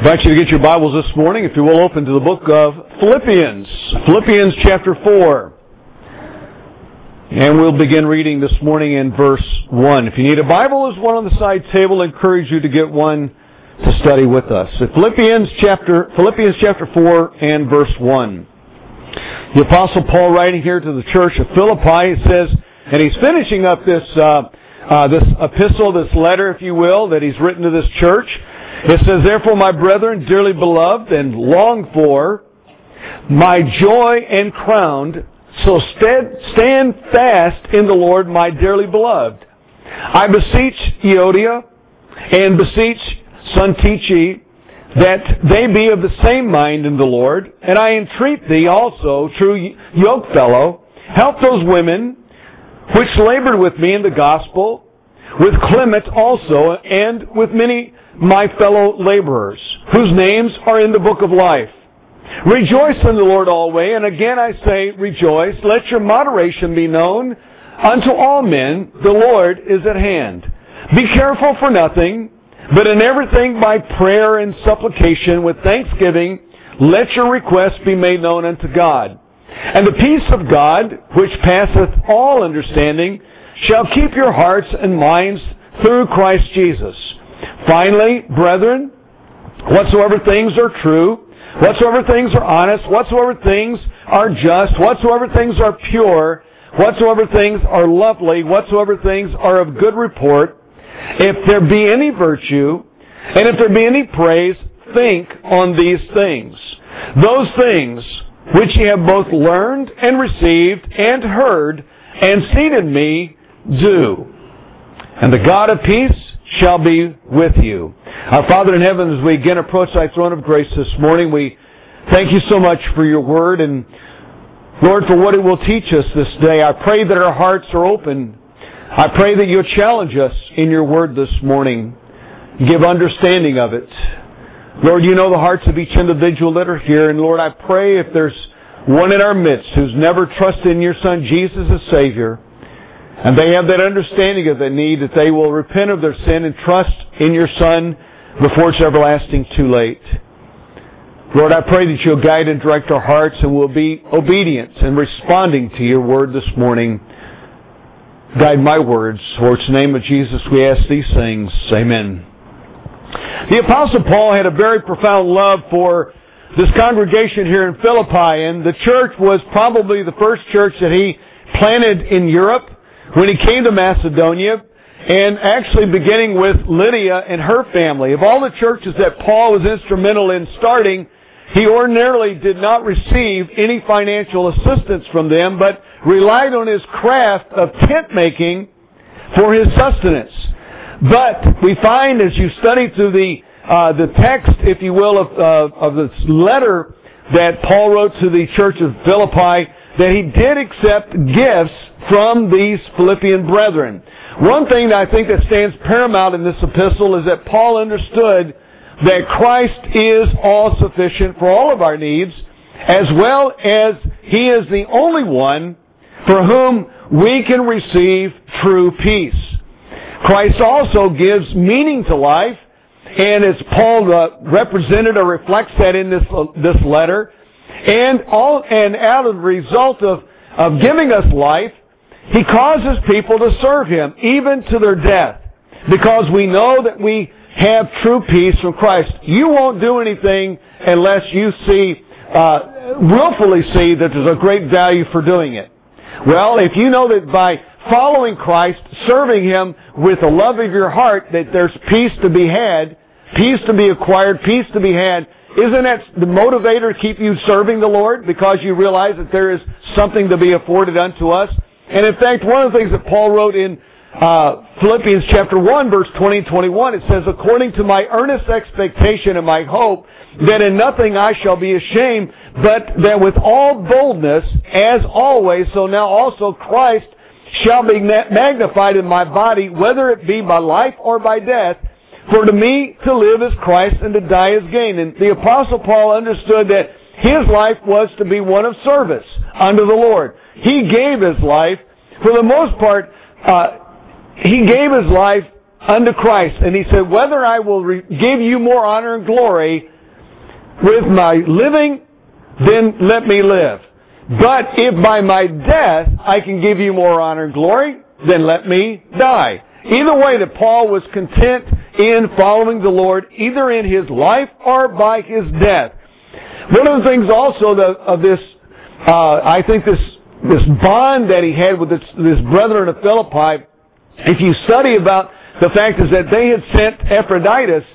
I invite you to get your Bibles this morning, if you will, open to the book of Philippians. Philippians chapter 4. And we'll begin reading this morning in verse 1. If you need a Bible, there's one on the side table. I encourage you to get one to study with us. Philippians chapter 4 and verse 1. The Apostle Paul, writing here to the church of Philippi, says, and he's finishing up this epistle, this letter, if you will, that he's written to this church. It says, therefore, my brethren, dearly beloved and longed for, my joy and crown, so stand fast in the Lord, my dearly beloved. I beseech Euodia and beseech Syntyche that they be of the same mind in the Lord, and I entreat thee also, true yokefellow, help those women which labored with me in the gospel, with Clement also, and with many my fellow laborers, whose names are in the book of life. Rejoice in the Lord always, and again I say, rejoice. Let your moderation be known unto all men. The Lord is at hand. Be careful for nothing, but in everything by prayer and supplication with thanksgiving, let your requests be made known unto God. And the peace of God, which passeth all understanding, shall keep your hearts and minds through Christ Jesus. Finally, brethren, whatsoever things are true, whatsoever things are honest, whatsoever things are just, whatsoever things are pure, whatsoever things are lovely, whatsoever things are of good report, if there be any virtue, and if there be any praise, think on these things. Those things which ye have both learned and received and heard and seen in me, do. And the God of peace shall be with you. Our Father in heaven, as we again approach thy throne of grace this morning, we thank you so much for your word and, Lord, for what it will teach us this day. I pray that our hearts are open. I pray that you'll challenge us in your word this morning. Give understanding of it. Lord, you know the hearts of each individual that are here. And Lord, I pray if there's one in our midst who's never trusted in your Son Jesus as Savior, and they have that understanding of the need, that they will repent of their sin and trust in your Son before it's everlasting too late. Lord, I pray that you'll guide and direct our hearts and we'll be obedient and responding to your word this morning. Guide my words. For it's in the name of Jesus we ask these things. Amen. The Apostle Paul had a very profound love for this congregation here in Philippi, and the church was probably the first church that he planted in Europe when he came to Macedonia, and actually beginning with Lydia and her family. Of all the churches that Paul was instrumental in starting, he ordinarily did not receive any financial assistance from them, but relied on his craft of tent making for his sustenance. But we find, as you study through the text, if you will, of this letter that Paul wrote to the church of Philippi, that he did accept gifts from these Philippian brethren. One thing that I think that stands paramount in this epistle is that Paul understood that Christ is all sufficient for all of our needs, as well as he is the only one for whom we can receive true peace. Christ also gives meaning to life, and as Paul represented or reflects that in this letter, and out of the result of giving us life, he causes people to serve him, even to their death, because we know that we have true peace from Christ. You won't do anything unless you willfully see that there's a great value for doing it. Well, if you know that by following Christ, serving him with the love of your heart, that there's peace to be had, peace to be acquired, peace to be had, isn't that the motivator to keep you serving the Lord? Because you realize that there is something to be afforded unto us. And in fact, one of the things that Paul wrote in Philippians chapter 1, verse 20 and 21, it says, according to my earnest expectation and my hope, that in nothing I shall be ashamed, but that with all boldness, as always, so now also Christ shall be magnified in my body, whether it be by life or by death. For to me to live is Christ, and to die is gain. And the Apostle Paul understood that his life was to be one of service unto the Lord. He gave his life, for the most part, he gave his life unto Christ. And he said, whether I will give you more honor and glory, with my living, then let me live. But if by my death I can give you more honor and glory, then let me die. Either way, that Paul was content in following the Lord, either in his life or by his death. One of the things also of this, I think this bond that he had with this brethren of Philippi, if you study about the fact is that they had sent Epaphroditus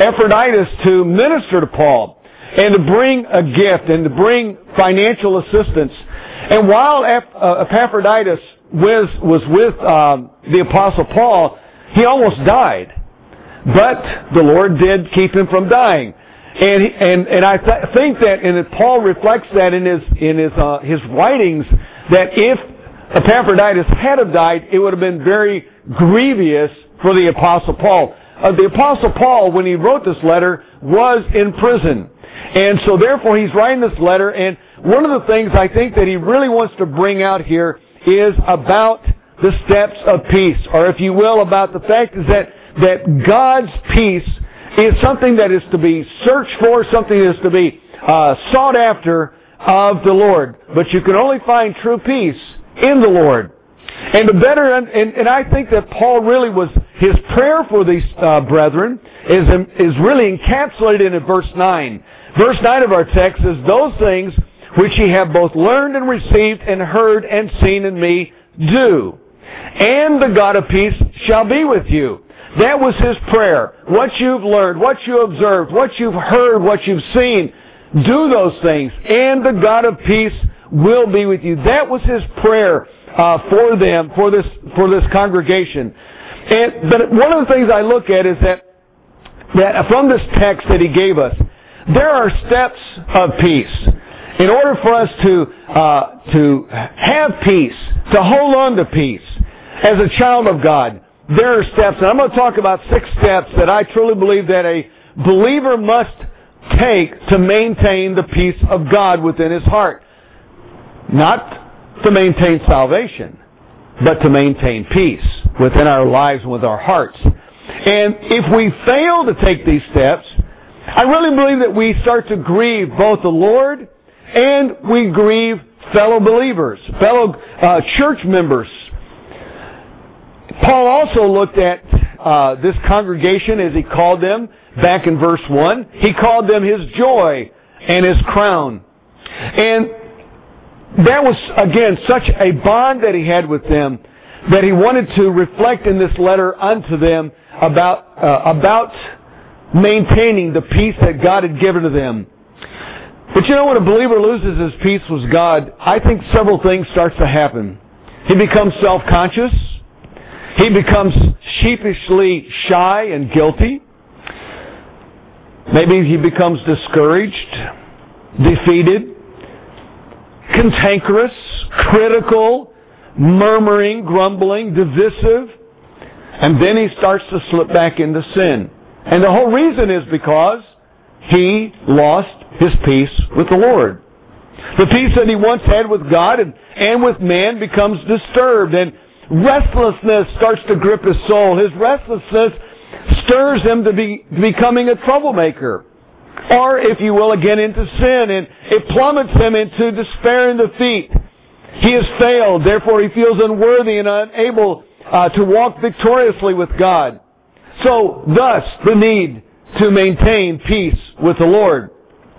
to minister to Paul and to bring a gift and to bring financial assistance. And while Epaphroditus was with the Apostle Paul, he almost died. But the Lord did keep him from dying. And I think that, and Paul reflects that in his writings, that if Epaphroditus had have died, it would have been very grievous for the Apostle Paul. The Apostle Paul, when he wrote this letter, was in prison. And so therefore he's writing this letter, and one of the things I think that he really wants to bring out here is about the steps of peace, or if you will, about the fact is that God's peace is something that is to be searched for, something that is to be sought after of the Lord. But you can only find true peace in the Lord. And and I think that Paul really was, his prayer for these brethren is really encapsulated in verse 9. Verse 9 of our text is, those things which ye have both learned and received and heard and seen in me, do. And the God of peace shall be with you. That was his prayer. What you've learned, what you observed, what you've heard, what you've seen, do those things, and the God of peace will be with you. That was his prayer for them, for this congregation. But one of the things I look at is that from this text that he gave us, there are steps of peace. In order for us to have peace, to hold on to peace, as a child of God, there are steps. And I'm going to talk about 6 steps that I truly believe that a believer must take to maintain the peace of God within his heart. Not to maintain salvation, but to maintain peace within our lives and with our hearts. And if we fail to take these steps, I really believe that we start to grieve both the Lord and we grieve fellow believers, fellow church members. Paul also looked at this congregation, as he called them back in verse 1. He called them his joy and his crown. And that was, again, such a bond that he had with them that he wanted to reflect in this letter unto them about maintaining the peace that God had given to them. But you know, when a believer loses his peace with God, I think several things starts to happen. He becomes self-conscious. He becomes sheepishly shy and guilty. Maybe he becomes discouraged, defeated, cantankerous, critical, murmuring, grumbling, divisive, and then he starts to slip back into sin. And the whole reason is because he lost his peace with the Lord. The peace that he once had with God and with man becomes disturbed, and restlessness starts to grip his soul. His restlessness stirs him to becoming a troublemaker. Or, if you will, again into sin, and it plummets him into despair and defeat. He has failed, therefore he feels unworthy and unable to walk victoriously with God. So, thus, the need to maintain peace with the Lord.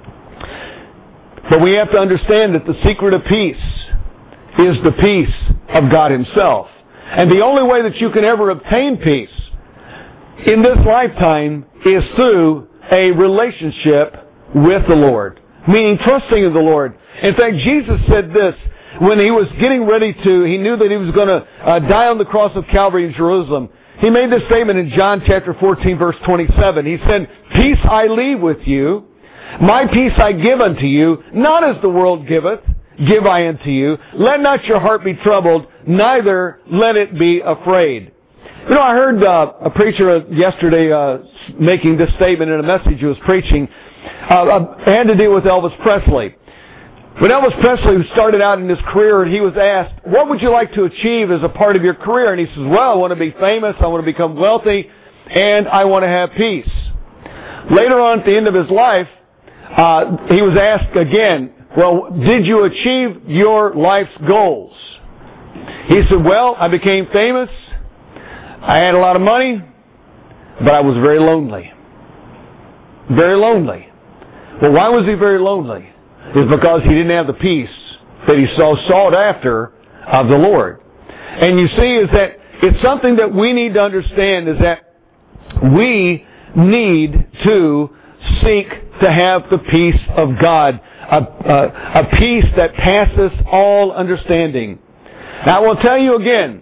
But we have to understand that the secret of peace is the peace of God Himself. And the only way that you can ever obtain peace in this lifetime is through a relationship with the Lord, meaning trusting in the Lord. In fact, Jesus said this when He was getting ready He knew that He was going to die on the cross of Calvary in Jerusalem. He made this statement in John chapter 14, verse 27. He said, "Peace I leave with you, my peace I give unto you, not as the world giveth, give I unto you. Let not your heart be troubled, neither let it be afraid." You know, I heard a preacher yesterday making this statement in a message he was preaching. It had to do with Elvis Presley. When Elvis Presley started out in his career, he was asked, "What would you like to achieve as a part of your career?" And he says, "Well, I want to be famous, I want to become wealthy, and I want to have peace." Later on at the end of his life, he was asked again, well, did you achieve your life's goals? He said, well, I became famous. I had a lot of money, but I was very lonely. Very lonely. Well, why was he very lonely? It's because he didn't have the peace that he so sought after of the Lord. And you see, is that it's something that we need to understand, is that we need to seek to have the peace of God, a peace that passes all understanding. Now, I will tell you again,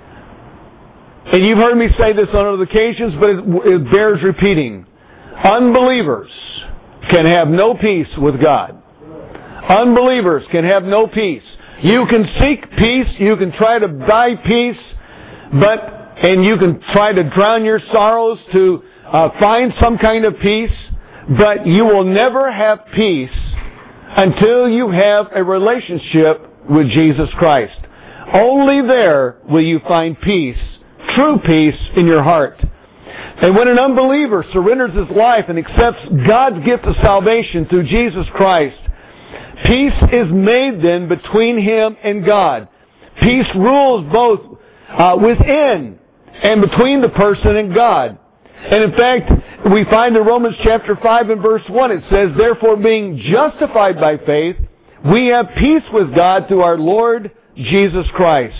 and you've heard me say this on other occasions, but it bears repeating. Unbelievers can have no peace with God. Unbelievers can have no peace. You can seek peace, you can try to buy peace, and you can try to drown your sorrows to find some kind of peace, but you will never have peace until you have a relationship with Jesus Christ. Only there will you find peace, true peace in your heart. And when an unbeliever surrenders his life and accepts God's gift of salvation through Jesus Christ, peace is made then between him and God. Peace rules both within and between the person and God. And in fact, we find in Romans chapter 5 and verse 1, it says, therefore being justified by faith, we have peace with God through our Lord Jesus Christ.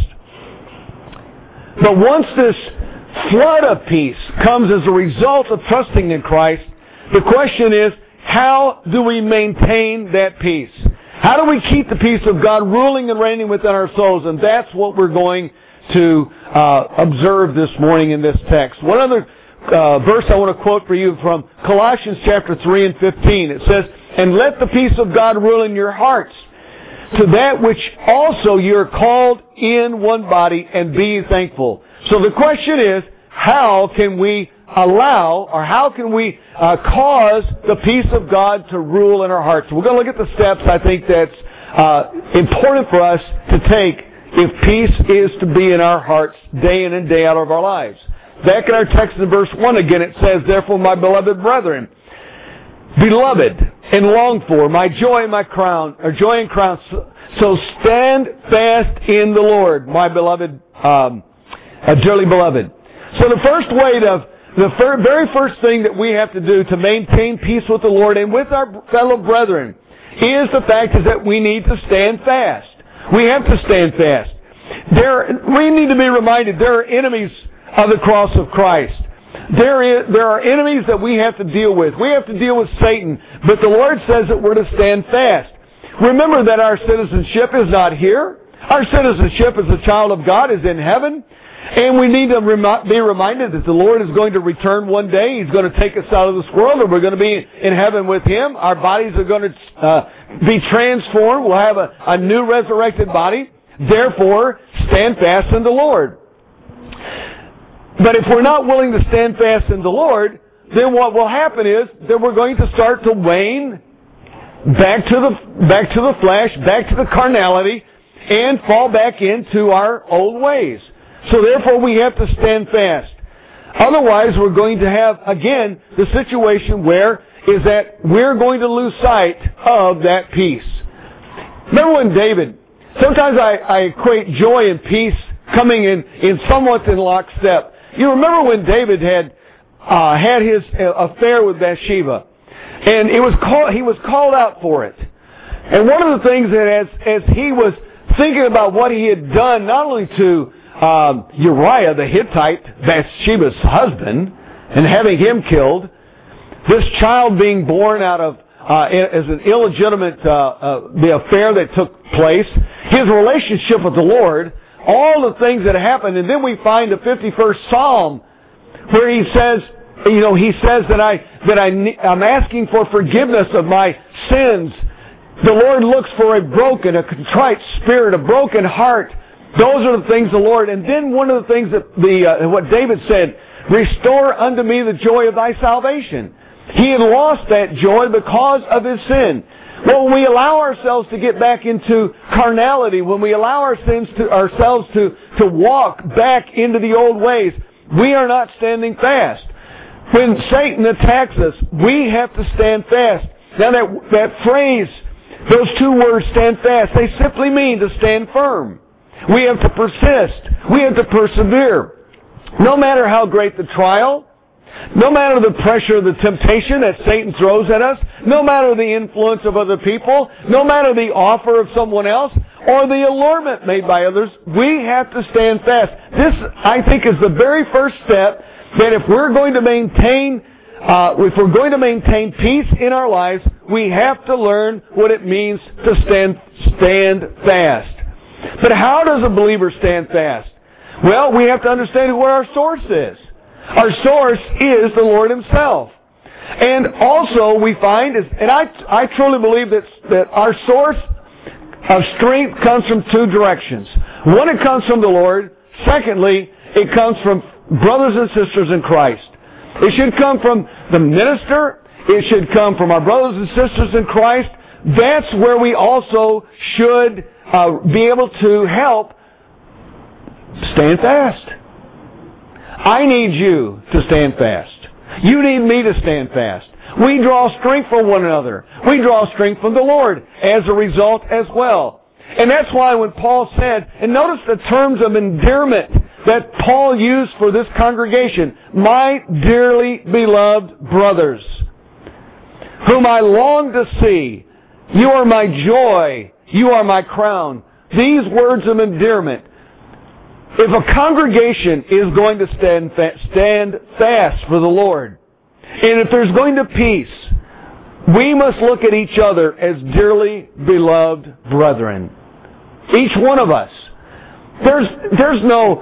But once this flood of peace comes as a result of trusting in Christ, the question is, how do we maintain that peace? How do we keep the peace of God ruling and reigning within our souls? And that's what we're going to observe this morning in this text. One other verse I want to quote for you from Colossians chapter 3 and 15. It says, and let the peace of God rule in your hearts, to that which also you are called in one body, and be thankful. So the question is, how can we allow, or how can we cause the peace of God to rule in our hearts? We're going to look at the steps I think that's important for us to take if peace is to be in our hearts day in and day out of our lives. Back in our text in verse 1 again, it says, therefore, my beloved brethren, beloved and longed for, my joy and my crown, or joy and crown, so stand fast in the Lord, my beloved, dearly beloved. So the first way the very first thing that we have to do to maintain peace with the Lord and with our fellow brethren is the fact is that we need to stand fast. We have to stand fast. We need to be reminded there are enemies of the cross of Christ. There are enemies that we have to deal with. We have to deal with Satan, but the Lord says that we're to stand fast. Remember that our citizenship is not here. Our citizenship as a child of God is in heaven. And we need to be reminded that the Lord is going to return one day. He's going to take us out of this world, and we're going to be in heaven with Him. Our bodies are going to be transformed. We'll have a new resurrected body. Therefore, stand fast in the Lord. But if we're not willing to stand fast in the Lord, then what will happen is that we're going to start to wane back to the flesh, back to the carnality, and fall back into our old ways. So therefore we have to stand fast. Otherwise we're going to have, again, the situation where is that we're going to lose sight of that peace. Remember when David, sometimes I equate joy and peace coming in somewhat in lockstep. You remember when David had his affair with Bathsheba, and he was called out for it. And one of the things that as he was thinking about what he had done, not only to Uriah the Hittite, Bathsheba's husband, and having him killed, this child being born out of as an illegitimate the affair that took place, his relationship with the Lord, all the things that happened, and then we find the 51st Psalm where he says, that I'm asking for forgiveness of my sins. The Lord looks for a contrite spirit, a broken heart. Those are the things the Lord. And then one of the things that what David said, restore unto me the joy of thy salvation. He had lost that joy because of his sin. Well, when we allow ourselves to get back into carnality, when we allow ourselves to walk back into the old ways, we are not standing fast. When Satan attacks us, we have to stand fast. Now that phrase, those two words, stand fast, they simply mean to stand firm. We have to persist. We have to persevere. No matter how great the trial, no matter the pressure, the temptation that Satan throws at us, no matter the influence of other people, no matter the offer of someone else, or the allurement made by others, we have to stand fast. This, I think, is the very first step that if we're going to maintain peace in our lives, we have to learn what it means to stand fast. But how does a believer stand fast? Well, we have to understand where our source is. Our source is the Lord Himself. And also we find, and I truly believe that our source of strength comes from two directions. One, it comes from the Lord. Secondly, it comes from brothers and sisters in Christ. It should come from the minister. It should come from our brothers and sisters in Christ. That's where we also should be able to help stand fast. I need you to stand fast. You need me to stand fast. We draw strength from one another. We draw strength from the Lord as a result as well. And that's why when Paul said, and notice the terms of endearment that Paul used for this congregation, my dearly beloved brothers, whom I long to see, you are my joy, you are my crown. These words of endearment. If a congregation is going to stand fast for the Lord, and if there's going to peace, we must look at each other as dearly beloved brethren. Each one of us. There's no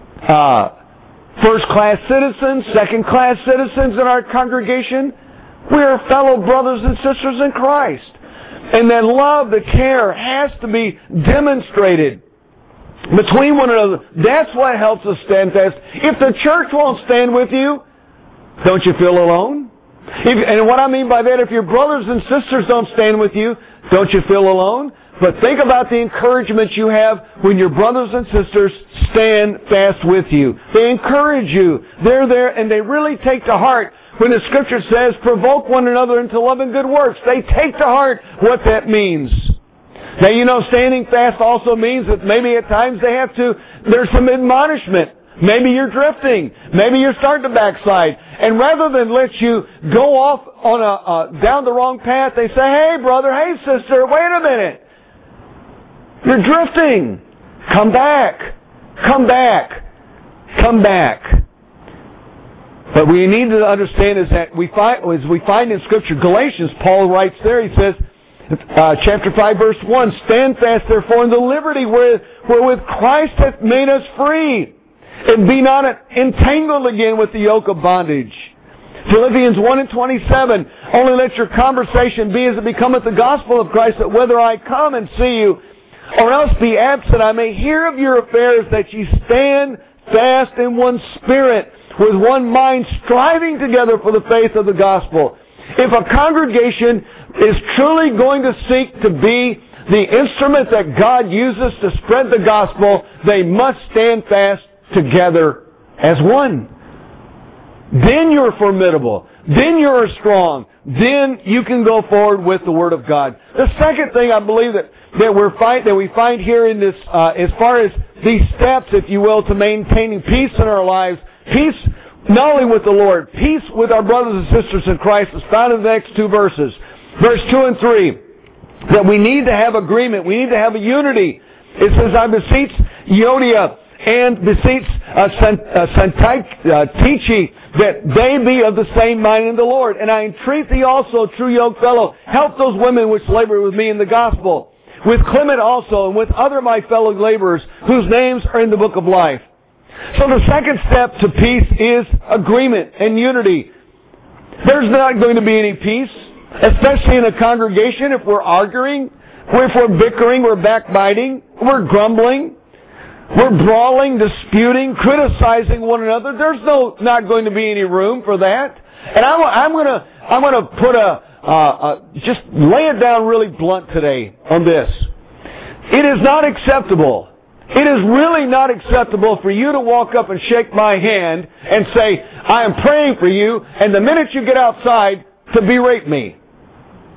first-class citizens, second-class citizens in our congregation. We are fellow brothers and sisters in Christ. And that love, the care, has to be demonstrated between one another. That's what helps us stand fast. If the church won't stand with you, don't you feel alone? And what I mean by that, if your brothers and sisters don't stand with you, don't you feel alone? But think about the encouragement you have when your brothers and sisters stand fast with you. They encourage you. They're there and they really take to heart when the Scripture says, provoke one another into love and good works. They take to heart what that means. Now, you know, standing fast also means that maybe at times there's some admonishment. Maybe you're drifting. Maybe you're starting to backslide. And rather than let you go off on down the wrong path, they say, hey brother, hey sister, wait a minute. You're drifting. Come back. Come back. Come back. But we need to understand is that as we find in Scripture, Galatians, Paul writes there, he says, chapter 5, verse 1, stand fast therefore in the liberty wherewith Christ hath made us free, and be not entangled again with the yoke of bondage. Philippians 1 and 27, only let your conversation be as it becometh the gospel of Christ, that whether I come and see you, or else be absent, I may hear of your affairs, that ye stand fast in one spirit, with one mind, striving together for the faith of the gospel. If a congregation is truly going to seek to be the instrument that God uses to spread the gospel, they must stand fast together as one. Then you're formidable. Then you're strong. Then you can go forward with the Word of God. The second thing I believe that we find here in this, as far as these steps, if you will, to maintaining peace in our lives, peace not only with the Lord, peace with our brothers and sisters in Christ, is found in the next two verses. Verse 2 and 3, that we need to have agreement. We need to have a unity. It says, I beseech Euodia and beseech Syntyche that they be of the same mind in the Lord. And I entreat thee also, true yoke fellow, help those women which labor with me in the gospel, with Clement also, and with other my fellow laborers, whose names are in the book of life. So the second step to peace is agreement and unity. There's not going to be any peace, especially in a congregation, if we're arguing, if we're bickering, we're backbiting, we're grumbling, we're brawling, disputing, criticizing one another. There's not going to be any room for that. And I'm going to put just lay it down really blunt today on this. It is not acceptable. It is really not acceptable for you to walk up and shake my hand and say, I am praying for you, and the minute you get outside, to berate me.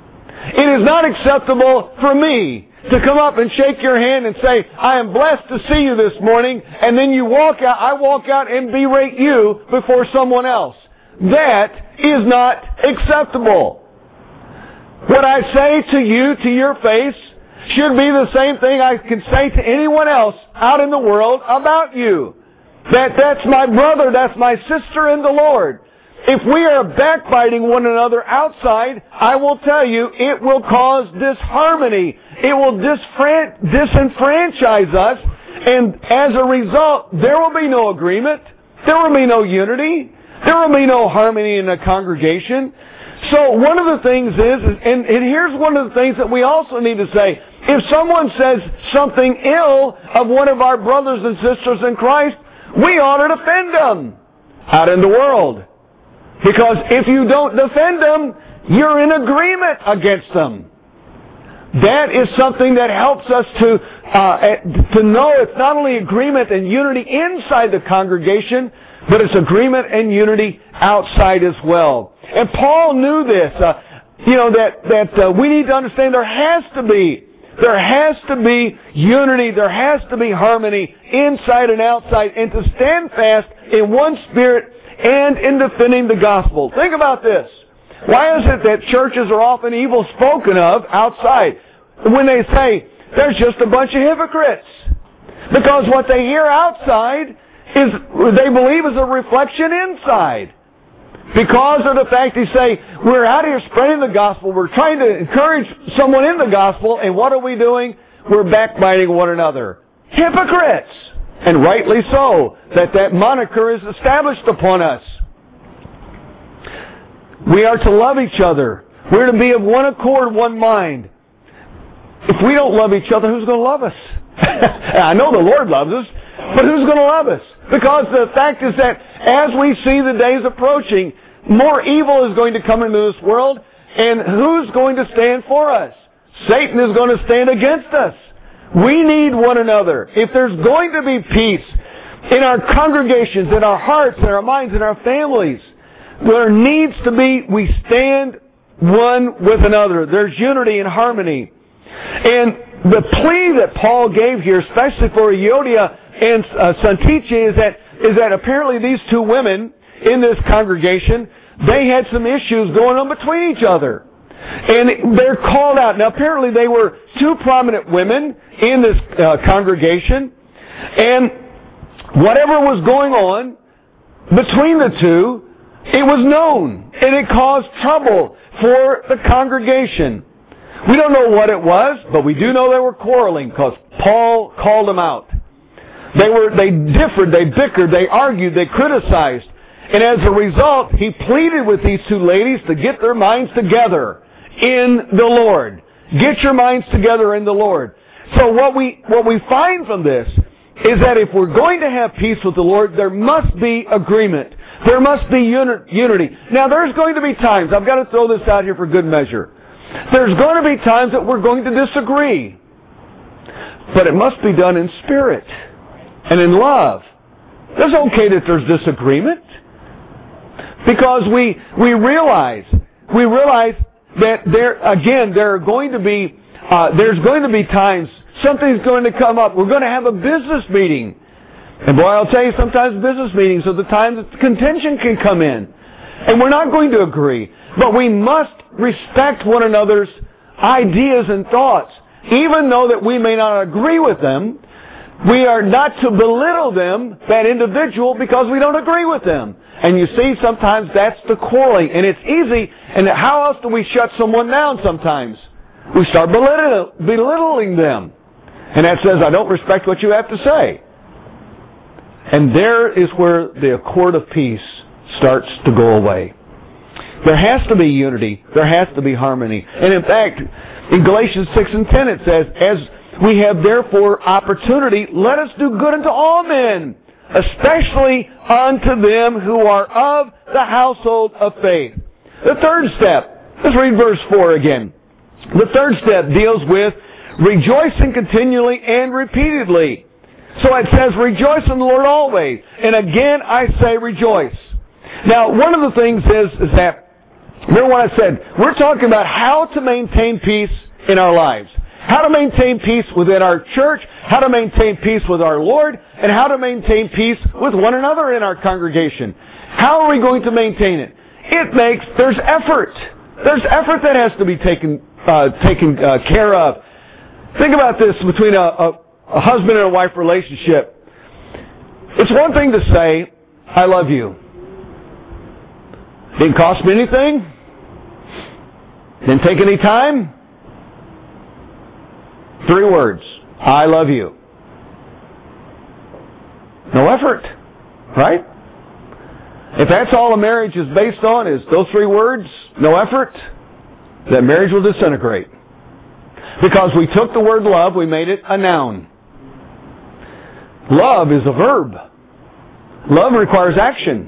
It is not acceptable for me to come up and shake your hand and say, I am blessed to see you this morning, and then I walk out and berate you before someone else. That is not acceptable. What I say to you, to your face, should be the same thing I can say to anyone else out in the world about you. That's my brother, that's my sister in the Lord. If we are backbiting one another outside, I will tell you, it will cause disharmony. It will disenfranchise us, and as a result, there will be no agreement. There will be no unity. There will be no harmony in the congregation. So one of the things is, and here's one of the things that we also need to say, if someone says something ill of one of our brothers and sisters in Christ, we ought to defend them out in the world. Because if you don't defend them, you're in agreement against them. That is something that helps us to know it's not only agreement and unity inside the congregation, but it's agreement and unity outside as well. And Paul knew this, that we need to understand there has to be unity, there has to be harmony inside and outside, and to stand fast in one spirit and in defending the gospel. Think about this. Why is it that churches are often evil spoken of outside? When they say, there's just a bunch of hypocrites. Because what they hear outside is, they believe, is a reflection inside. Because of the fact they say, we're out here spreading the gospel, we're trying to encourage someone in the gospel, and what are we doing? We're backbiting one another. Hypocrites! And rightly so, that moniker is established upon us. We are to love each other. We're to be of one accord, one mind. If we don't love each other, who's going to love us? I know the Lord loves us, but who's going to love us? Because the fact is that as we see the days approaching, more evil is going to come into this world, and who's going to stand for us? Satan is going to stand against us. We need one another. If there's going to be peace in our congregations, in our hearts, in our minds, in our families, there needs to be, we stand one with another. There's unity and harmony. And the plea that Paul gave here, especially for Euodia and Syntyche, is that apparently these two women in this congregation, they had some issues going on between each other. And they're called out. Now apparently they were two prominent women in this congregation. And whatever was going on between the two, it was known. And it caused trouble for the congregation. We don't know what it was, but we do know they were quarreling because Paul called them out. They differed, they bickered, they argued, they criticized. And as a result, he pleaded with these two ladies to get their minds together in the Lord. Get your minds together in the Lord. So what we find from this is that if we're going to have peace with the Lord, there must be agreement. There must be unity. Now there's going to be times, I've got to throw this out here for good measure. There's going to be times that we're going to disagree. But it must be done in spirit and in love. It's okay that there's disagreement. Because we realize that there's going to be times something's going to come up. We're going to have a business meeting. And boy, I'll tell you, sometimes business meetings are the times that contention can come in. And we're not going to agree. But we must respect one another's ideas and thoughts. Even though that we may not agree with them, we are not to belittle them, that individual, because we don't agree with them. And you see, sometimes that's the quarreling. And it's easy. And how else do we shut someone down sometimes? We start belittling them. And that says, I don't respect what you have to say. And there is where the accord of peace starts to go away. There has to be unity. There has to be harmony. And in fact, in Galatians 6 and 10 it says, as we have therefore opportunity, let us do good unto all men, especially unto them who are of the household of faith. The third step, let's read verse 4 again. The third step deals with rejoicing continually and repeatedly. So it says, rejoice in the Lord always. And again, I say rejoice. Now, one of the things is that Remember what I said? We're talking about how to maintain peace in our lives. How to maintain peace within our church, how to maintain peace with our Lord, and how to maintain peace with one another in our congregation. How are we going to maintain it? There's effort. There's effort that has to be taken care of. Think about this between a husband and a wife relationship. It's one thing to say, I love you. Didn't cost me anything. Didn't take any time. 3 words. I love you. No effort. Right? If that's all a marriage is based on, is those 3 words, no effort, that marriage will disintegrate. Because we took the word love, we made it a noun. Love is a verb. Love requires action.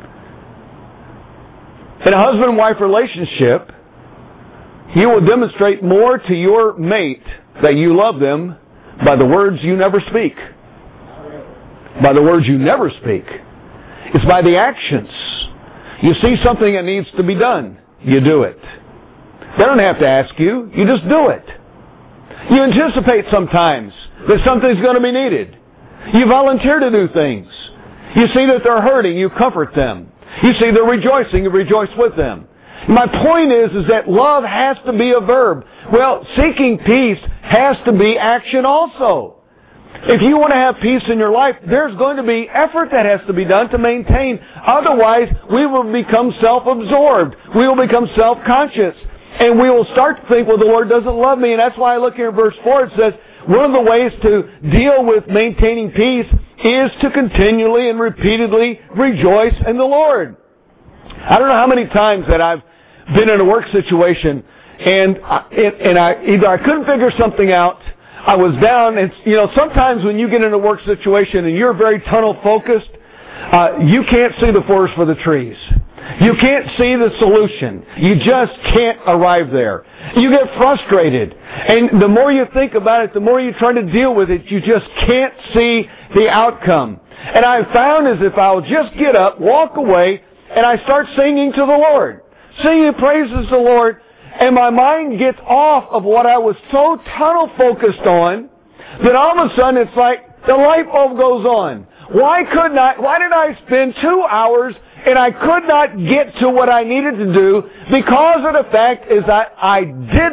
In a husband-wife relationship, you will demonstrate more to your mate that you love them by the words you never speak. By the words you never speak. It's by the actions. You see something that needs to be done, you do it. They don't have to ask you, you just do it. You anticipate sometimes that something's going to be needed. You volunteer to do things. You see that they're hurting, you comfort them. You see they're rejoicing, you rejoice with them. My point is that love has to be a verb. Well, seeking peace has to be action also. If you want to have peace in your life, there's going to be effort that has to be done to maintain. Otherwise, we will become self-absorbed. We will become self-conscious. And we will start to think, well, the Lord doesn't love me. And that's why I look here in verse 4. It says, one of the ways to deal with maintaining peace is to continually and repeatedly rejoice in the Lord. I don't know how many times that I've been in a work situation and either I couldn't figure something out, I was down, and sometimes when you get in a work situation and you're very tunnel focused, you can't see the forest for the trees. You can't see the solution. You just can't arrive there. You get frustrated. And the more you think about it, the more you try to deal with it, you just can't see the outcome. And I've found is if I'll just get up, walk away, and I start singing to the Lord, singing praises to the Lord, and my mind gets off of what I was so tunnel focused on, that all of a sudden it's like the light bulb goes on. Why did I spend 2 hours and I could not get to what I needed to do because of the fact is that I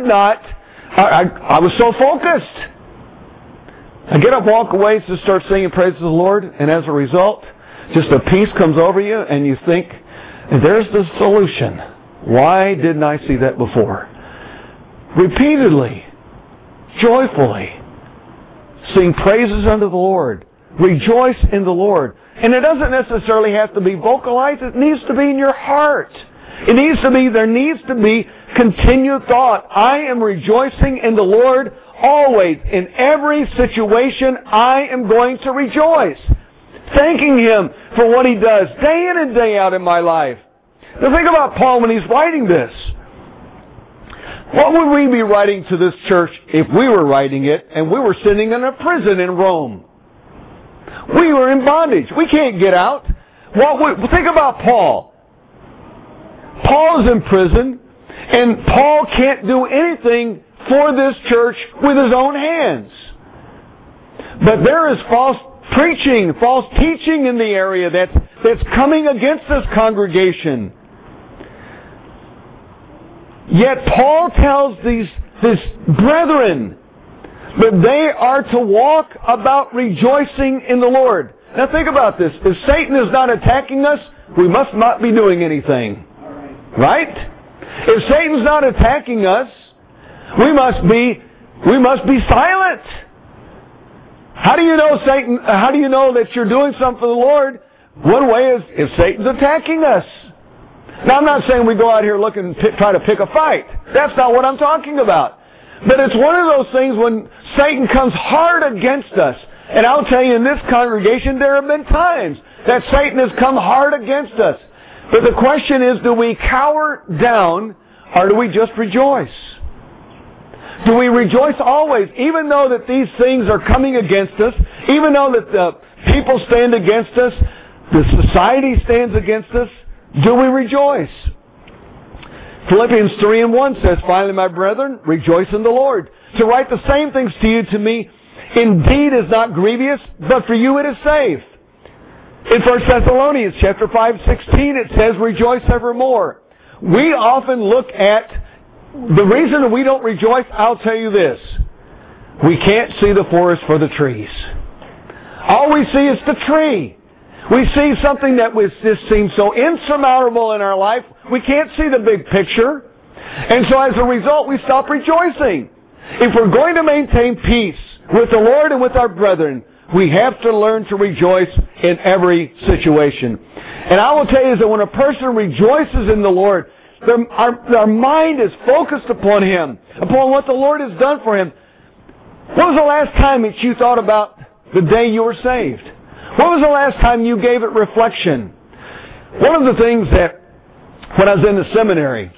was so focused. I get up, walk away, to start singing praise to the Lord, and as a result, just a peace comes over you and you think, there's the solution. Why didn't I see that before? Repeatedly, joyfully, sing praises unto the Lord. Rejoice in the Lord. And it doesn't necessarily have to be vocalized. It needs to be in your heart. There needs to be continued thought. I am rejoicing in the Lord always. In every situation, I am going to rejoice. Thanking Him for what He does day in and day out in my life. Now think about Paul when he's writing this. What would we be writing to this church if we were writing it and we were sitting in a prison in Rome? We were in bondage. We can't get out. Think about Paul. Paul is in prison, and Paul can't do anything for this church with his own hands. But there is false preaching, false teaching in the area that's coming against this congregation. Yet Paul tells these brethren that they are to walk about rejoicing in the Lord. Now think about this. If Satan is not attacking us, we must not be doing anything. Right? If Satan's not attacking us, we must be silent. How do you know Satan? How do you know that you're doing something for the Lord? One way is if Satan's attacking us. Now I'm not saying we go out here looking try to pick a fight. That's not what I'm talking about. But it's one of those things when Satan comes hard against us. And I'll tell you, in this congregation, there have been times that Satan has come hard against us. But the question is, do we cower down or do we just rejoice? Do we rejoice always, even though that these things are coming against us, even though that the people stand against us, the society stands against us? Do we rejoice? Philippians 3:1 says, finally, my brethren, rejoice in the Lord. To write the same things to you, to me, indeed is not grievous, but for you it is safe. In 1 Thessalonians chapter 5:16, it says, rejoice evermore. We often look at the reason that we don't rejoice. I'll tell you this. We can't see the forest for the trees. All we see is the tree. We see something that just seems so insurmountable in our life, we can't see the big picture. And so as a result, we stop rejoicing. If we're going to maintain peace with the Lord and with our brethren, we have to learn to rejoice in every situation. And I will tell you that when a person rejoices in the Lord, our mind is focused upon Him, upon what the Lord has done for him. When was the last time that you thought about the day you were saved? When was the last time you gave it reflection? One of the things that, when I was in the seminary,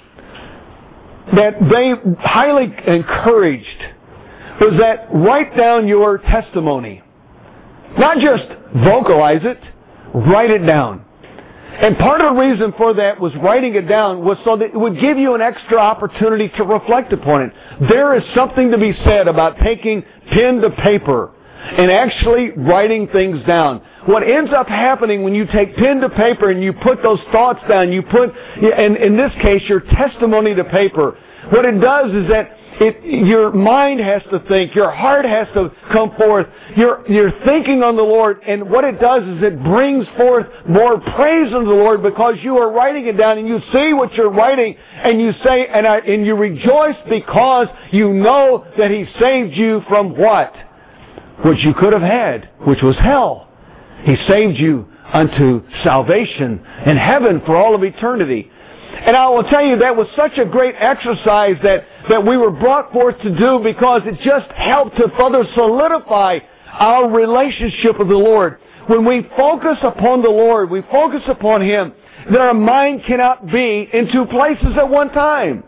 that they highly encouraged was that write down your testimony. Not just vocalize it, write it down. And part of the reason for that was writing it down was so that it would give you an extra opportunity to reflect upon it. There is something to be said about taking pen to paper and actually writing things down. What ends up happening when you take pen to paper and you put those thoughts down, you put, in this case, your testimony to paper, what it does is that your mind has to think, your heart has to come forth, you're thinking on the Lord, and what it does is it brings forth more praise unto the Lord because you are writing it down and you see what you're writing and you say, and you rejoice because you know that He saved you from what? Which you could have had, which was hell. He saved you unto salvation and heaven for all of eternity. And I will tell you, that was such a great exercise that we were brought forth to do because it just helped to further solidify our relationship with the Lord. When we focus upon the Lord, we focus upon Him, then our mind cannot be in two places at one time.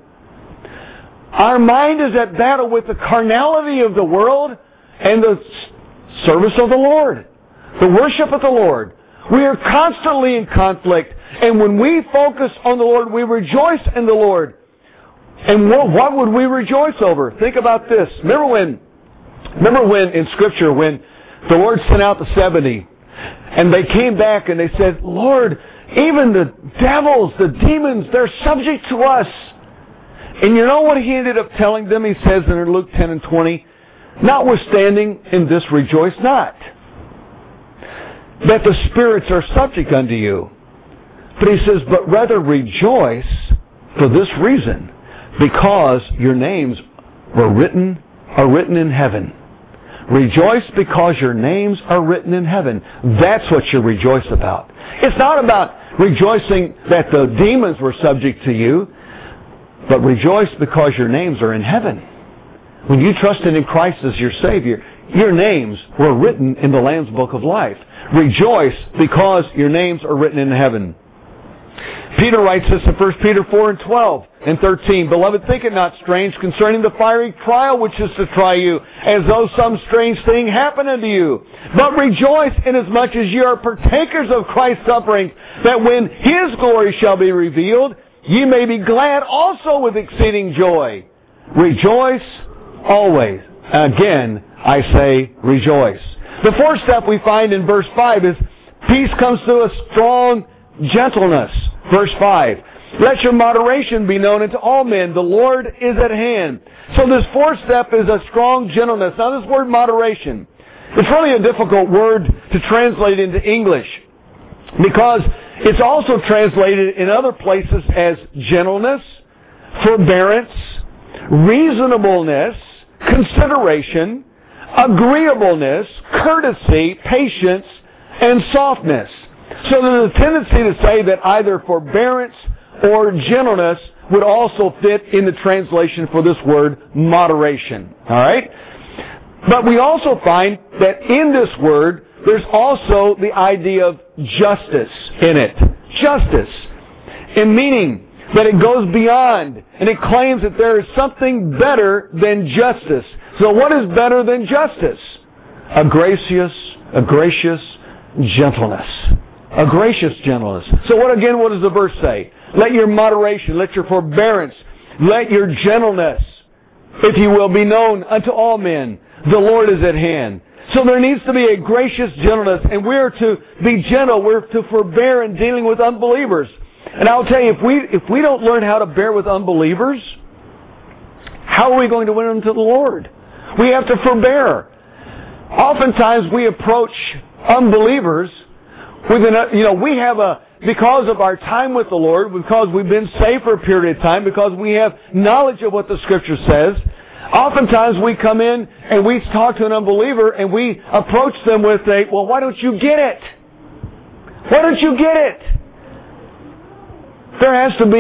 Our mind is at battle with the carnality of the world and the service of the Lord, the worship of the Lord. We are constantly in conflict. And when we focus on the Lord, we rejoice in the Lord. And what would we rejoice over? Think about this. Remember when in Scripture, when the Lord sent out the 70, and they came back and they said, Lord, even the devils, the demons, they're subject to us. And you know what He ended up telling them? He says in Luke 10 and 20, notwithstanding in this rejoice not, that the spirits are subject unto you. But He says, but rather rejoice for this reason, because your names are written in heaven. Rejoice because your names are written in heaven. That's what you rejoice about. It's not about rejoicing that the demons were subject to you, but rejoice because your names are in heaven. When you trusted in Christ as your Savior, your names were written in the Lamb's Book of Life. Rejoice because your names are written in heaven. Peter writes this in 1 Peter 4 and 12 and 13. Beloved, think it not strange concerning the fiery trial which is to try you, as though some strange thing happened unto you. But rejoice inasmuch as ye are partakers of Christ's suffering, that when His glory shall be revealed, ye may be glad also with exceeding joy. Rejoice always. Again, I say rejoice. The fourth step we find in verse 5 is peace comes through a strong gentleness. Verse 5, let your moderation be known unto all men. The Lord is at hand. So this fourth step is a strong gentleness. Now this word moderation, it's really a difficult word to translate into English because it's also translated in other places as gentleness, forbearance, reasonableness, consideration, agreeableness, courtesy, patience, and softness. So there's a tendency to say that either forbearance or gentleness would also fit in the translation for this word moderation. All right? But we also find that in this word, there's also the idea of justice in it. Justice. In meaning that it goes beyond and it claims that there is something better than justice. So what is better than justice? A gracious gentleness. A gracious gentleness. So what does the verse say? let your moderation, let your forbearance, let your gentleness, if you will, be known unto all men. The Lord is at hand. So there needs to be a gracious gentleness, and we're to be gentle. We're to forbear in dealing with unbelievers. And I'll tell you, if we don't learn how to bear with unbelievers, how are we going to win them to the Lord? We have to forbear. Oftentimes we approach unbelievers with because of our time with the Lord, because we've been saved for a period of time, because we have knowledge of what the Scripture says. Oftentimes we come in and we talk to an unbeliever and we approach them with well, why don't you get it? Why don't you get it? There has to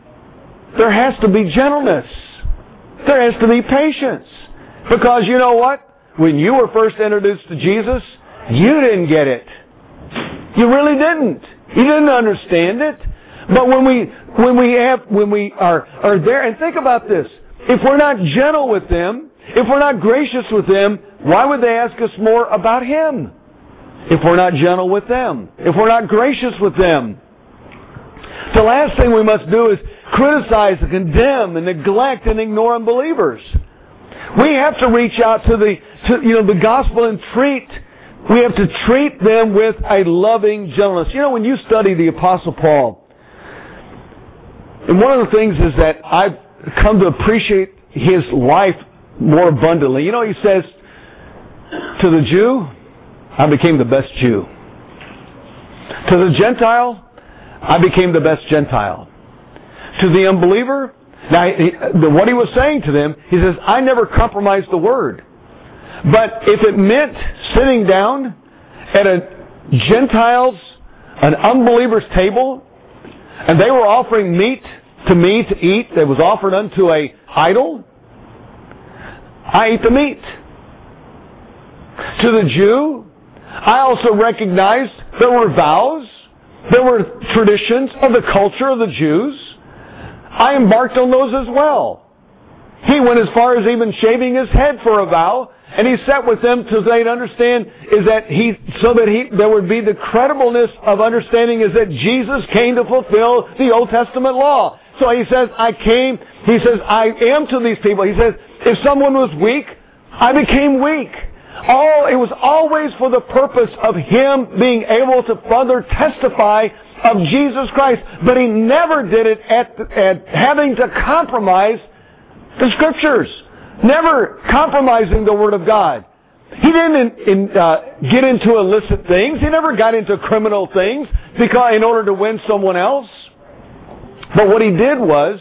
be gentleness. There has to be patience. Because you know what? When you were first introduced to Jesus, you didn't get it. You really didn't. You didn't understand it. But when we are there, and think about this. If we're not gentle with them, if we're not gracious with them, why would they ask us more about Him? If we're not gentle with them, if we're not gracious with them. The last thing we must do is criticize and condemn and neglect and ignore unbelievers. We have to reach out to the gospel and we have to treat them with a loving gentleness. You know, when you study the Apostle Paul, and one of the things is that I've come to appreciate his life more abundantly. You know, he says, to the Jew, I became the best Jew. To the Gentile, I became the best Gentile. To the unbeliever, what he was saying to them, he says, I never compromised the word. But if it meant sitting down at an unbeliever's table, and they were offering meat to me to eat that was offered unto an idol, I ate the meat. To the Jew, I also recognized there were vows, there were traditions of the culture of the Jews. I embarked on those as well. He went as far as even shaving his head for a vow, and he sat with them so they'd understand there would be the credibleness of understanding is that Jesus came to fulfill the Old Testament law. So he says, I am to these people. He says, if someone was weak, I became weak. It was always for the purpose of him being able to further testify of Jesus Christ. But he never did it at having to compromise the Scriptures. Never compromising the Word of God. He didn't get into illicit things. He never got into criminal things in order to win someone else. But what he did was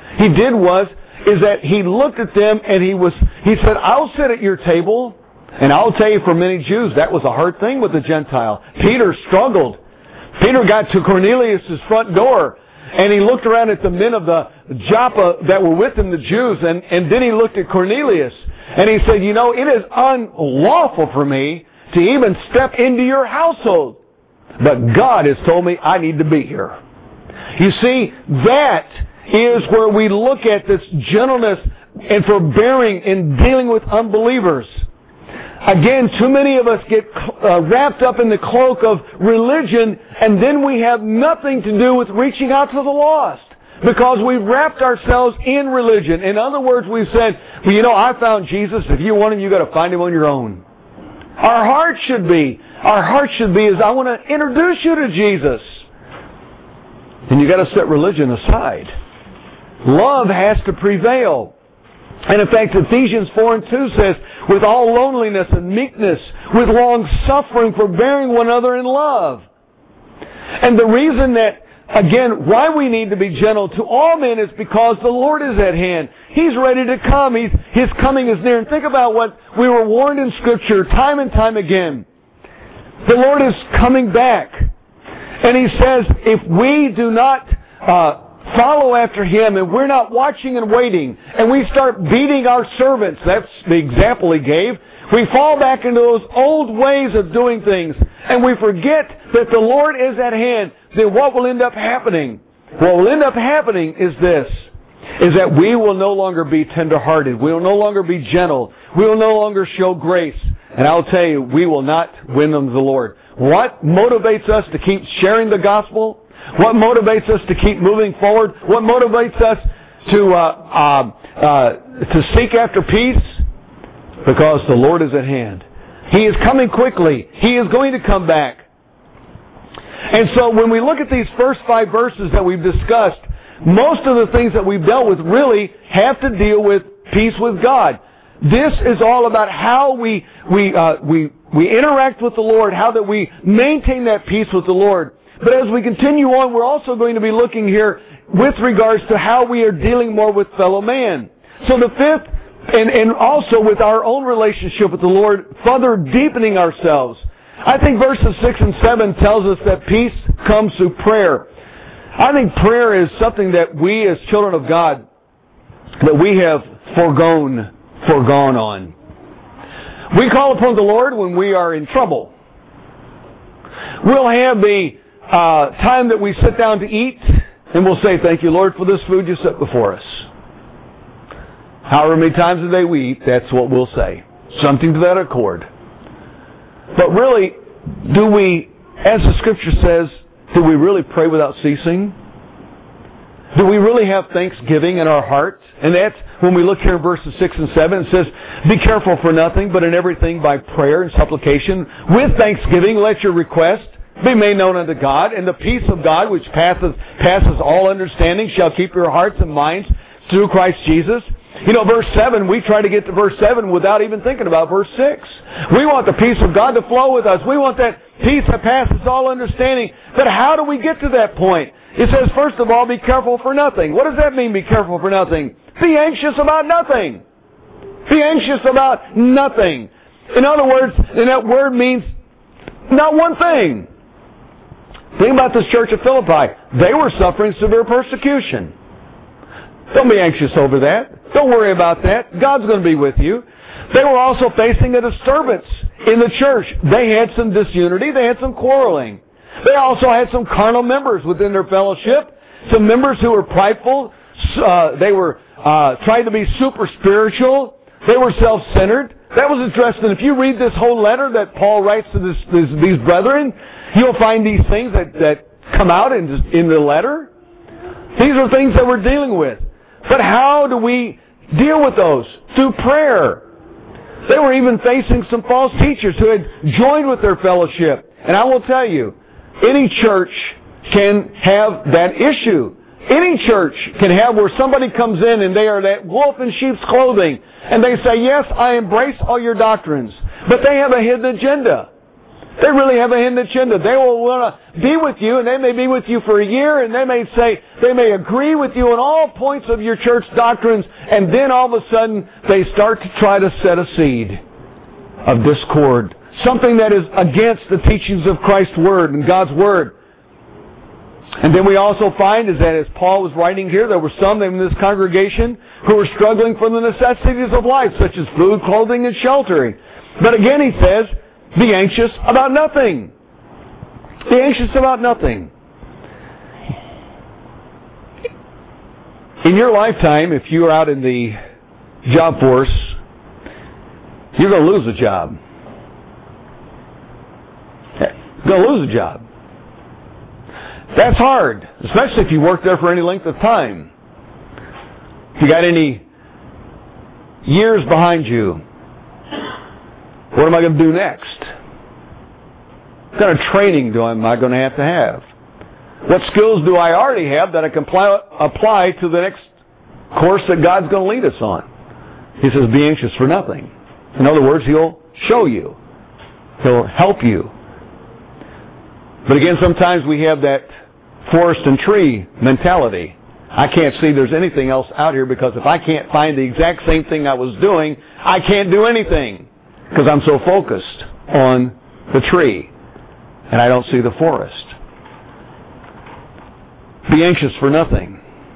that he looked at them and he said, I'll sit at your table. And I'll tell you, for many Jews, that was a hard thing with the Gentile. Peter struggled. Peter got to Cornelius' front door, and he looked around at the men of the Joppa that were with him, the Jews, and then he looked at Cornelius, and he said, you know, it is unlawful for me to even step into your household. But God has told me I need to be here. You see, that is where we look at this gentleness and forbearing in dealing with unbelievers. Again, too many of us get wrapped up in the cloak of religion, and then we have nothing to do with reaching out to the lost. Because we've wrapped ourselves in religion. In other words, we've said, well, you know, I found Jesus. If you want Him, you've got to find Him on your own. Our heart should be is I want to introduce you to Jesus. And you've got to set religion aside. Love has to prevail. And in fact, Ephesians 4:2 says, with all loneliness and meekness, with long suffering, forbearing one another in love. And the reason that, again, why we need to be gentle to all men is because the Lord is at hand. He's ready to come. His coming is near. And think about what we were warned in Scripture time and time again. The Lord is coming back. And He says, if we do not follow after Him and we're not watching and waiting and we start beating our servants, that's the example He gave, we fall back into those old ways of doing things and we forget that the Lord is at hand, then what will end up happening? What will end up happening is this, is that we will no longer be tender-hearted. We will no longer be gentle. We will no longer show grace. And I'll tell you, we will not win them to the Lord. What motivates us to keep sharing the gospel? What motivates us to keep moving forward? What motivates us to seek after peace? Because the Lord is at hand. He is coming quickly. He is going to come back. And so when we look at these first 5 verses that we've discussed, most of the things that we've dealt with really have to deal with peace with God. This is all about how we interact with the Lord, how that we maintain that peace with the Lord. But as we continue on, we're also going to be looking here with regards to how we are dealing more with fellow man. So the fifth, and also with our own relationship with the Lord, further deepening ourselves. I think verses 6 and 7 tells us that peace comes through prayer. I think prayer is something that we as children of God, that we have forgone on. We call upon the Lord when we are in trouble. We'll have the time that we sit down to eat, and we'll say, "Thank you, Lord, for this food you set before us." However many times a day we eat, that's what we'll say. Something to that accord. But really, do we, as the Scripture says, do we really pray without ceasing? Do we really have thanksgiving in our heart? And that's when we look here in verses 6 and 7. It says, "Be careful for nothing, but in everything by prayer and supplication, with thanksgiving let your request be made known unto God, and the peace of God, which passes all understanding, shall keep your hearts and minds through Christ Jesus." You know, verse 7, we try to get to verse 7 without even thinking about verse 6. We want the peace of God to flow with us. We want that peace that passes all understanding. But how do we get to that point? It says, first of all, be careful for nothing. What does that mean, be careful for nothing? Be anxious about nothing. Be anxious about nothing. In other words, and that word means not one thing. Think about this church at Philippi. They were suffering severe persecution. Don't be anxious over that. Don't worry about that. God's going to be with you. They were also facing a disturbance in the church. They had some disunity. They had some quarreling. They also had some carnal members within their fellowship. Some members who were prideful. They were trying to be super spiritual. They were self-centered. That was addressed. And if you read this whole letter that Paul writes to these brethren, you'll find these things that come out in the letter. These are things that we're dealing with. But how do we deal with those? Through prayer. They were even facing some false teachers who had joined with their fellowship. And I will tell you, any church can have that issue. Any church can have where somebody comes in and they are that wolf in sheep's clothing. And they say, "Yes, I embrace all your doctrines." But they have a hidden agenda. They really have a hidden agenda. They will want to be with you, and they may be with you for a year, and they may agree with you on all points of your church doctrines, and then all of a sudden they start to try to set a seed of discord. Something that is against the teachings of Christ's Word and God's Word. And then we also find is that as Paul was writing here, there were some in this congregation who were struggling for the necessities of life, such as food, clothing, and sheltering. But again, he says, be anxious about nothing. Be anxious about nothing. In your lifetime, if you're out in the job force, you're going to lose a job. You're going to lose a job. That's hard, especially if you work there for any length of time. If you got any years behind you, what am I going to do next? What kind of training am I going to have? What skills do I already have that I can apply to the next course that God's going to lead us on? He says, be anxious for nothing. In other words, He'll show you. He'll help you. But again, sometimes we have that forest and tree mentality. I can't see there's anything else out here because if I can't find the exact same thing I was doing, I can't do anything. Because I'm so focused on the tree and I don't see the forest. Be anxious for nothing.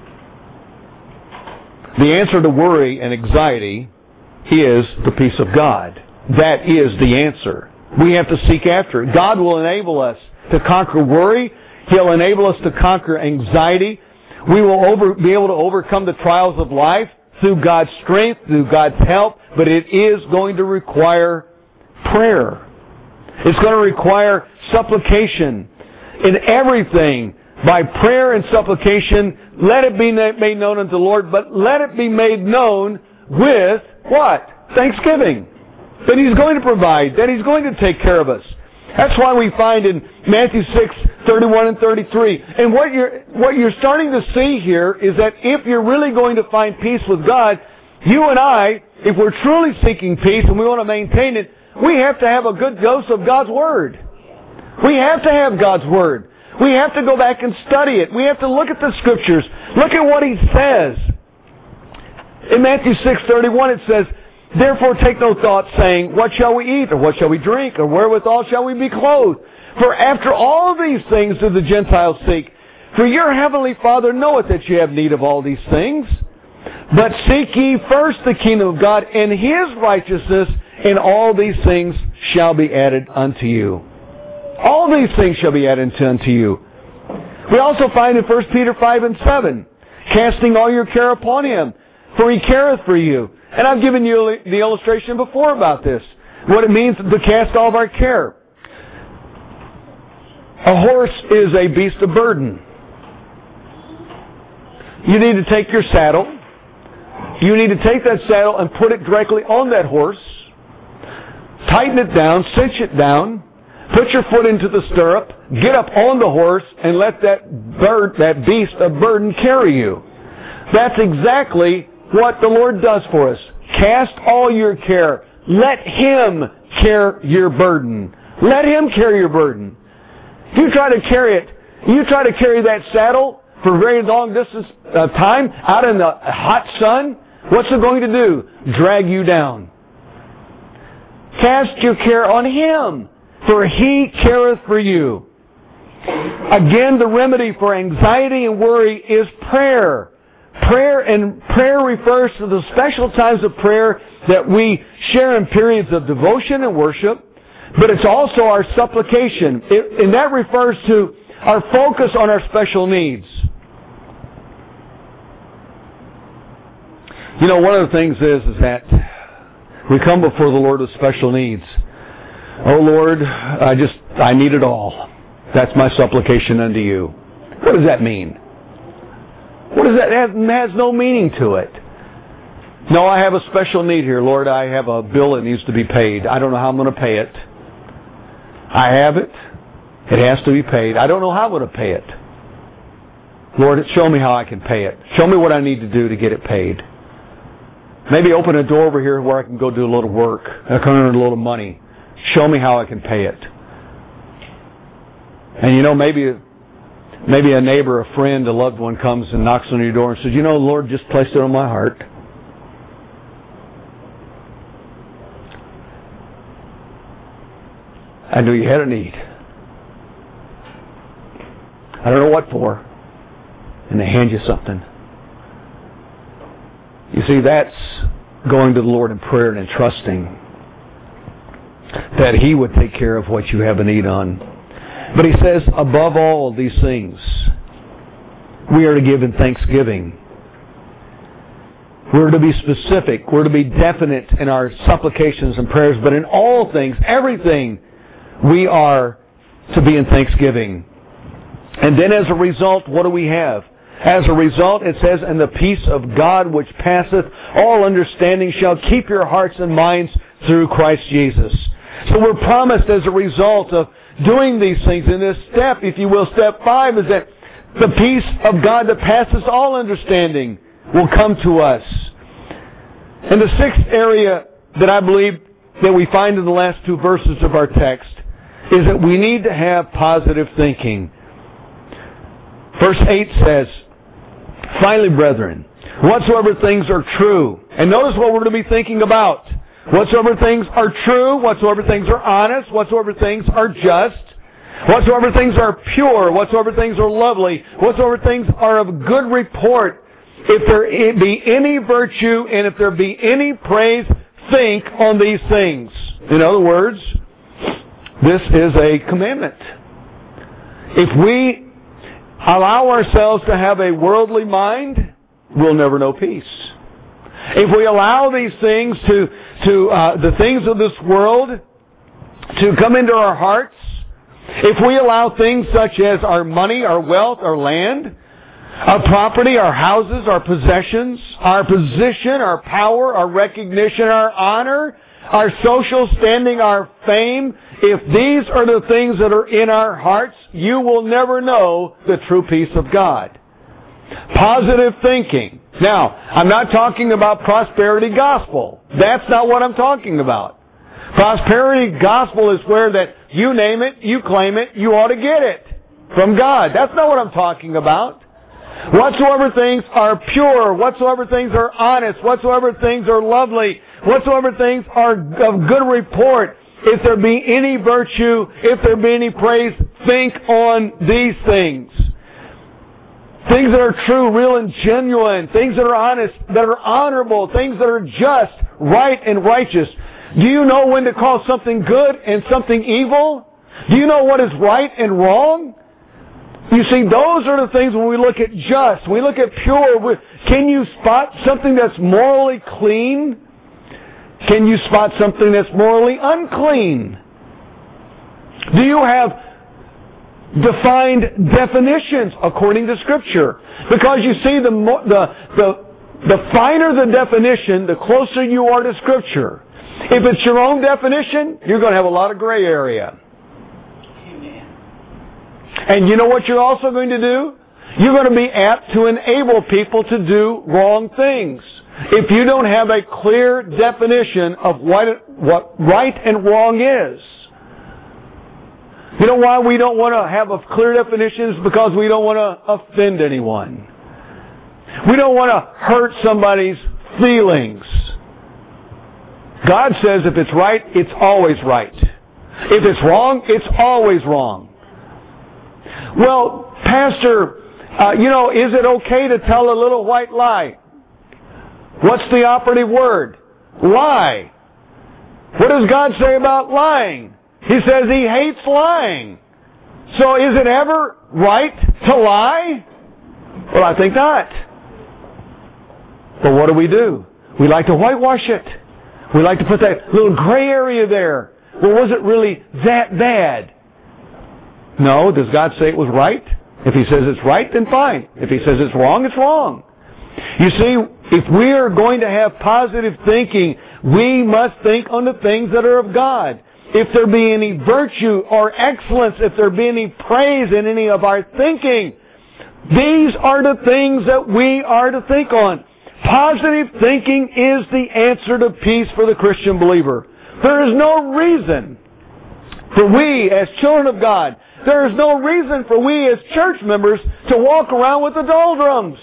The answer to worry and anxiety is the peace of God. That is the answer. We have to seek after it. God will enable us to conquer worry. He'll enable us to conquer anxiety. We will be able to overcome the trials of life through God's strength, through God's help, but it is going to require prayer. It's going to require supplication. In everything, by prayer and supplication, let it be made known unto the Lord, but let it be made known with what? Thanksgiving. That He's going to provide, that He's going to take care of us. That's why we find in Matthew 6:31 and 33. And what you're starting to see here is that if you're really going to find peace with God, you and I, if we're truly seeking peace and we want to maintain it, we have to have a good dose of God's Word. We have to have God's Word. We have to go back and study it. We have to look at the Scriptures. Look at what He says. In Matthew 6:31 it says, therefore take no thought, saying, what shall we eat, or what shall we drink, or wherewithal shall we be clothed? For after all these things do the Gentiles seek. For your heavenly Father knoweth that you have need of all these things. But seek ye first the kingdom of God and His righteousness, and all these things shall be added unto you. All these things shall be added unto you. We also find in 1 Peter 5 and 7, casting all your care upon Him, for He careth for you. And I've given you the illustration before about this. What it means to cast all of our care. A horse is a beast of burden. You need to take your saddle. You need to take that saddle and put it directly on that horse. Tighten it down, cinch it down. Put your foot into the stirrup. Get up on the horse and let that beast of burden carry you. That's exactly what the Lord does for us. Cast all your care. Let Him carry your burden. Let Him carry your burden. If you try to carry it, you try to carry that saddle for a very long distance of time out in the hot sun, what's it going to do? Drag you down. Cast your care on Him, for He careth for you. Again, the remedy for anxiety and worry is prayer. Prayer refers to the special times of prayer that we share in periods of devotion and worship, but it's also our supplication. And that refers to our focus on our special needs. You know, one of the things is that we come before the Lord with special needs. Oh Lord, I need it all. That's my supplication unto you. What does that mean? What is that? It has no meaning to it. No, I have a special need here. Lord, I have a bill that needs to be paid. I don't know how I'm going to pay it. I have it. It has to be paid. I don't know how I'm going to pay it. Lord, show me how I can pay it. Show me what I need to do to get it paid. Maybe open a door over here where I can go do a little work. I can earn a little money. Show me how I can pay it. And you know, maybe a neighbor, a friend, a loved one comes and knocks on your door and says, you know, Lord just placed it on my heart. I knew you had a need. I don't know what for. And they hand you something. You see, that's going to the Lord in prayer and entrusting that He would take care of what you have a need on. But He says, above all these things, we are to give in thanksgiving. We're to be specific. We're to be definite in our supplications and prayers. But in all things, everything, we are to be in thanksgiving. And then as a result, what do we have? As a result, it says, and the peace of God which passeth all understanding shall keep your hearts and minds through Christ Jesus. So we're promised as a result of doing these things in this step, if you will, step 5, is that the peace of God that passes all understanding will come to us. And the 6th area that I believe that we find in the last 2 verses of our text is that we need to have positive thinking. Verse 8 says, finally, brethren, whatsoever things are true. And notice what we're to be thinking about. Whatsoever things are true, whatsoever things are honest, whatsoever things are just, whatsoever things are pure, whatsoever things are lovely, whatsoever things are of good report, if there be any virtue and if there be any praise, think on these things. In other words, this is a commandment. If we allow ourselves to have a worldly mind, we'll never know peace. If we allow these things the things of this world to come into our hearts, if we allow things such as our money, our wealth, our land, our property, our houses, our possessions, our position, our power, our recognition, our honor, our social standing, our fame, if these are the things that are in our hearts, you will never know the true peace of God. Positive thinking. Now, I'm not talking about prosperity gospel. That's not what I'm talking about. Prosperity gospel is where that you name it, you claim it, you ought to get it from God. That's not what I'm talking about. Whatsoever things are pure, whatsoever things are honest, whatsoever things are lovely, whatsoever things are of good report, if there be any virtue, if there be any praise, think on these things. Things that are true, real, and genuine. Things that are honest, that are honorable. Things that are just, right, and righteous. Do you know when to call something good and something evil? Do you know what is right and wrong? You see, those are the things when we look at just, we look at pure. Can you spot something that's morally clean? Can you spot something that's morally unclean? Do you have defined definitions according to Scripture? Because you see, the finer the definition, the closer you are to Scripture. If it's your own definition, you're going to have a lot of gray area. And you know what you're also going to do? You're going to be apt to enable people to do wrong things. If you don't have a clear definition of what right and wrong is. You know why we don't want to have a clear definition? It's because we don't want to offend anyone. We don't want to hurt somebody's feelings. God says if it's right, it's always right. If it's wrong, it's always wrong. Well, Pastor, is it okay to tell a little white lie? What's the operative word? Lie. What does God say about lying? He says He hates lying. So is it ever right to lie? Well, I think not. But what do? We like to whitewash it. We like to put that little gray area there. Well, was it really that bad? No. Does God say it was right? If He says it's right, then fine. If He says it's wrong, it's wrong. You see, if we are going to have positive thinking, we must think on the things that are of God. If there be any virtue or excellence, if there be any praise in any of our thinking, these are the things that we are to think on. Positive thinking is the answer to peace for the Christian believer. There is no reason for we as children of God, there is no reason for we as church members to walk around with the doldrums.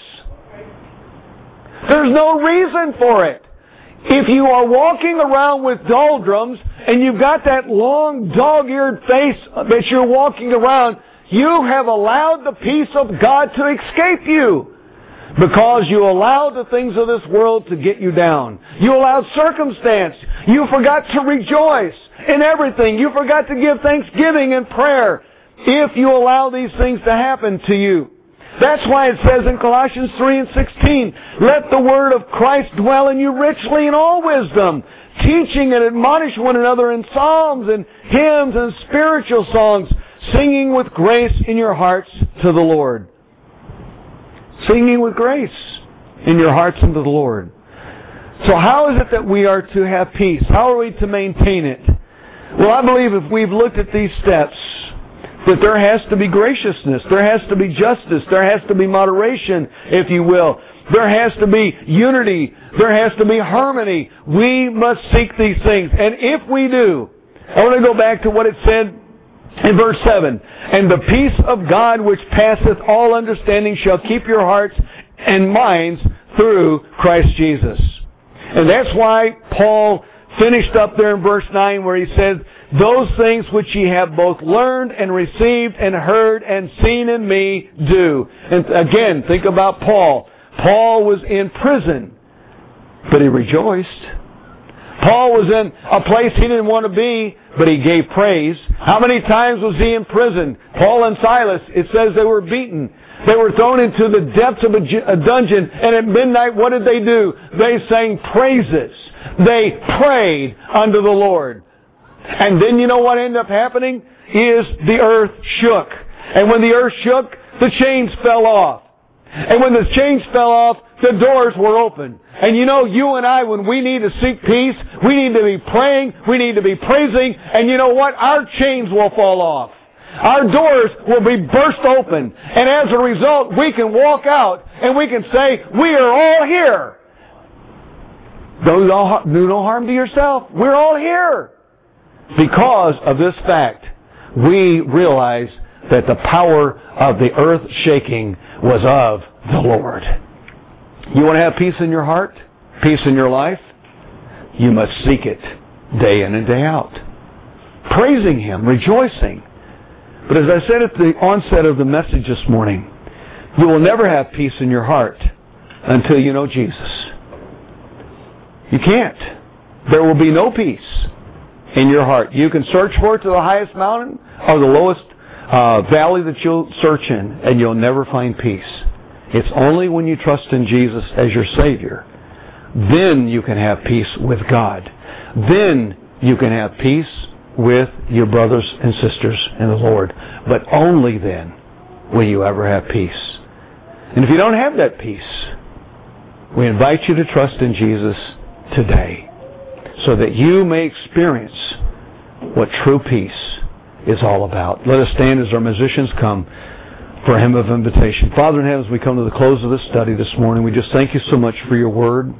There's no reason for it. If you are walking around with doldrums and you've got that long dog-eared face that you're walking around, you have allowed the peace of God to escape you. Because you allowed the things of this world to get you down. You allowed circumstance. You forgot to rejoice in everything. You forgot to give thanksgiving and prayer if you allow these things to happen to you. That's why it says in Colossians 3:16, let the word of Christ dwell in you richly in all wisdom, teaching and admonish one another in psalms and hymns and spiritual songs, singing with grace in your hearts to the Lord. Singing with grace in your hearts unto the Lord. So how is it that we are to have peace? How are we to maintain it? Well, I believe if we've looked at these steps, that there has to be graciousness, there has to be justice, there has to be moderation, if you will. There has to be unity, there has to be harmony. We must seek these things. And if we do, I want to go back to what it said in verse 7, and the peace of God which passeth all understanding shall keep your hearts and minds through Christ Jesus. And that's why Paul finished up there in verse 9 where he says, those things which ye have both learned and received and heard and seen in me do. And again, think about Paul. Paul was in prison, but he rejoiced. Paul was in a place he didn't want to be, but he gave praise. How many times was he in prison? Paul and Silas, it says they were beaten. They were thrown into the depths of a dungeon, and at midnight, what did they do? They sang praises. They prayed unto the Lord. And then you know what ended up happening? is the earth shook. And when the earth shook, the chains fell off. And when the chains fell off, the doors were open. And you know, you and I, when we need to seek peace, we need to be praying, we need to be praising, and you know what? Our chains will fall off. Our doors will be burst open. And as a result, we can walk out and we can say, we are all here. Do no harm to yourself. We're all here. Because of this fact, we realize that the power of the earth shaking was of the Lord. You want to have peace in your heart? Peace in your life? You must seek it day in and day out. Praising Him, rejoicing. But as I said at the onset of the message this morning, you will never have peace in your heart until you know Jesus. You can't. There will be no peace in your heart. You can search for it to the highest mountain or the lowest valley that you'll search in, and you'll never find peace. It's only when you trust in Jesus as your Savior, then you can have peace with God. Then you can have peace with your brothers and sisters in the Lord. But only then will you ever have peace. And if you don't have that peace, we invite you to trust in Jesus today so that you may experience what true peace is all about. Let us stand as our musicians come for a hymn of invitation. Father in heaven, as we come to the close of this study this morning, we just thank you so much for your word.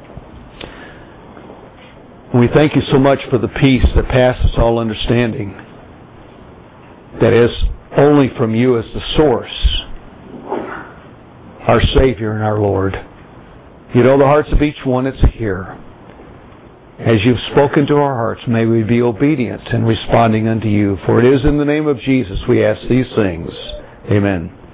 We thank you so much for the peace that passes all understanding, that is only from you as the source, our Savior and our Lord. You know the hearts of each one that's here. As you've spoken to our hearts, may we be obedient in responding unto you. For it is in the name of Jesus we ask these things. Amen.